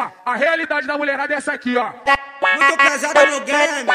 Ó, a realidade da mulherada é essa aqui, ó. Muito pesado no game.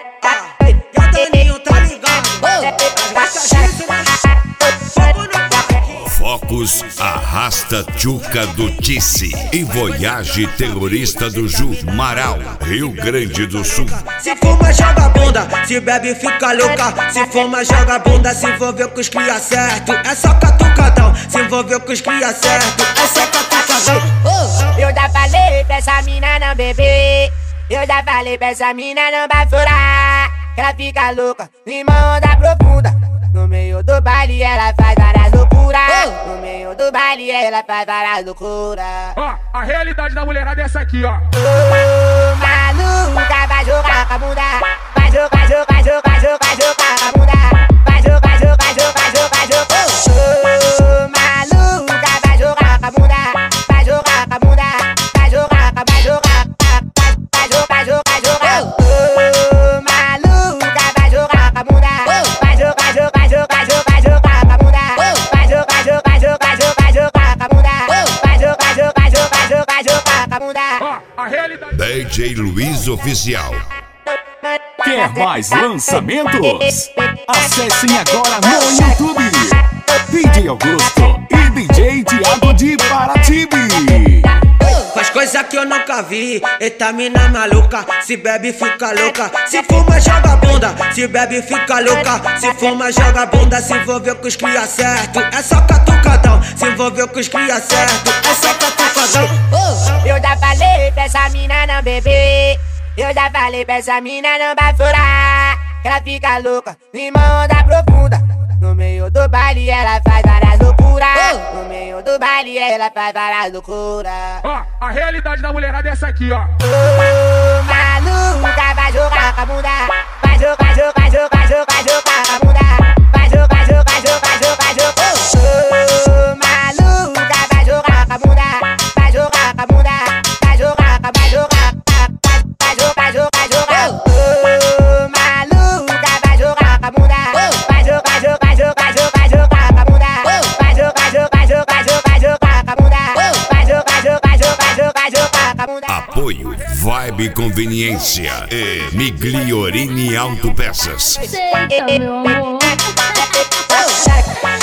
E o Daninho tá ligado. Mas gosta disso, né? Fogo no parque. Focus arrasta Tchuca do Tice e Voyage terrorista do Ju Marau, Rio Grande do Sul. Se fuma, joga bunda, se bebe, fica louca. Se fuma, joga bunda, se envolveu com os cria certo. É só catucadão, se envolveu com os cria certo. É só catucadão. Eu já falei pra essa mina não beber. Eu já falei pra essa mina não baforar. Que ela fica louca, limão onda profunda. No meio do baile ela faz várias loucuras. No meio do baile ela faz várias loucuras. Ó, a realidade da mulherada é essa aqui, ó. Ô, maluca, vai jogar com a bunda. Vai jogar, jogar, jogar, jogar, jogar com a bunda. Vai jogar, jogar, jogar, jogar, jogar. Ô, maluca, vai jogar com a bunda. Vai jogar com a bunda. Vai jogar, vai jogar. Vai jogar, jogar, jogar. Ô, maluca, vai jogar com a bunda. Vai jogar, jogar, jogar, jogar, jogar com a bunda. Vai jogar, jogar, jogar, jogar, jogar com a bunda. Vai jogar, jogar, jogar, jogar, jogar com a bunda. Ó, a realidade. DJ Luiz Oficial. Quer mais lançamentos? Acessem agora no YouTube DJ Augusto e DJ Thiago de Paratibe. Faz coisa que eu nunca vi. Eita mina maluca, se bebe fica louca. Se fuma joga bunda, se bebe fica louca. Se fuma joga bunda, se envolveu com os cria certo. É só catucadão, se envolveu com os cria certo. É só catucadão. Eu já falei pra essa mina não beber. Eu já falei pra essa mina não baforar. Que ela fica louca, limão onda profunda. No meio do baile ela faz várias loucuras. No meio do baile ela faz várias loucuras. Ó, a realidade da mulherada é essa aqui, ó. Ô, maluca, vai jogar com a bunda. Vai jogar, jogar, jogar, jogar, jogar com a bunda. Vai jogar, jogar, jogar, jogar, jogar. Ô, maluca, vai jogar com a bunda. Vai jogar com a bunda. Vai jogar, vai jogar. Vai jogar, jogar, jogar. Ô, maluca, vai jogar com a bunda. Vai jogar, jogar, jogar, jogar, jogar com a bunda. Vai jogar, jogar, jogar, jogar, jogar com a bunda. Vai jogar, jogar, jogar, jogar, jogar com a bunda. Apoio Vibe Conveniência e Migliorini Autopeças. Aceita, meu amor.